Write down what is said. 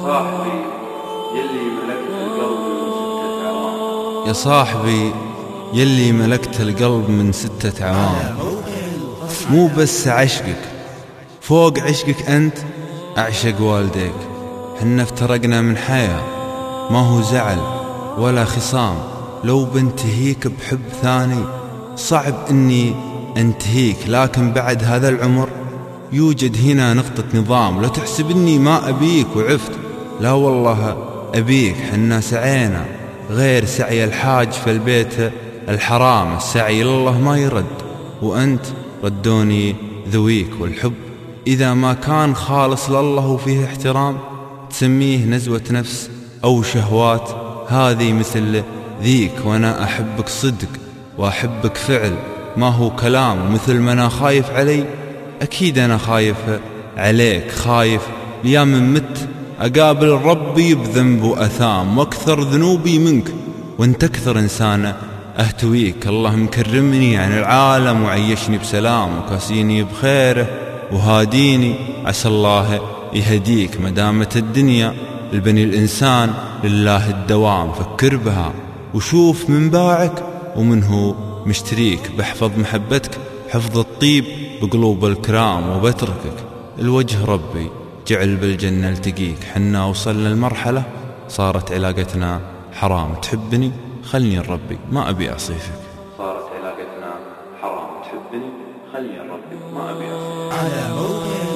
يا صاحبي يلي ملكت القلب من 6 أعوام، مو بس عشقك، فوق عشقك أنت أعشق والديك. حنا افترقنا من حياة ما هو زعل ولا خصام، لو بنتهيك بحب ثاني صعب إني أنتهيك، لكن بعد هذا العمر يوجد هنا نقطة نظام. لا تحسب إني ما أبيك وعفت، لا والله أبيك. حنا سعينا غير سعي الحاج في البيت الحرام، السعي لله ما يرد وأنت ردوني ذويك. والحب إذا ما كان خالص لله وفيه احترام تسميه نزوة نفس أو شهوات، هذه مثل ذيك. وأنا أحبك صدق وأحبك فعل ما هو كلام، ومثل ما أنا خايف علي أكيد أنا خايف عليك. خايف ليا من مت أقابل ربي بذنب وأثام، واكثر ذنوبي منك وانت أكثر إنسان أهتويك. الله مكرمني عن العالم وعيشني بسلام، وكاسيني بخيره وهاديني، عسى الله يهديك. مدامة الدنيا البني الإنسان لله الدوام، فكر بها وشوف من باعك ومنه مشتريك. بحفظ محبتك حفظ الطيب بقلوب الكرام، وبتركك الوجه ربي جعل بالجنة التقيك. حنا وصلنا المرحلة صارت علاقتنا حرام، تحبني خلني لربي ما أبي أصيفك. صارت علاقتنا حرام، تحبني خلني لربي ما أبي أصيفك. على موقع